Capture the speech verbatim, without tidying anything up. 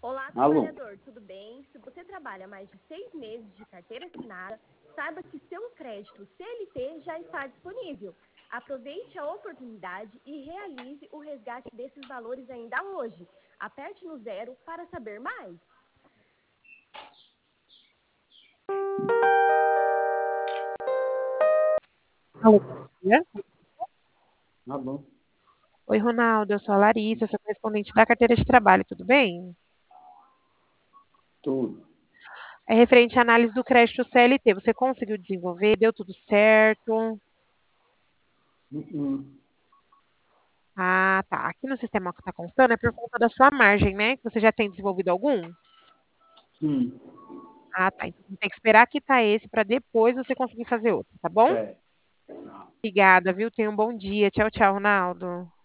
Olá, Alô? trabalhador, tudo bem? Se você trabalha mais de seis meses de carteira assinada, saiba que seu crédito C L T já está disponível. Aproveite a oportunidade e realize o resgate desses valores ainda hoje. Aperte no zero para saber mais. Alô, bom dia. Alô? Oi, Ronaldo, eu sou a Larissa, sou correspondente da carteira de trabalho, tudo bem? Tudo. É referente à análise do crédito C L T. Você conseguiu desenvolver? Deu tudo certo? Uhum. Ah, tá. Aqui no sistema que está constando é por conta da sua margem, né? Você já tem desenvolvido algum? Sim. Ah, tá. Então tem que esperar quitar esse para depois você conseguir fazer outro, tá bom? Certo. Obrigada, viu? Tenha um bom dia. Tchau, tchau, Ronaldo.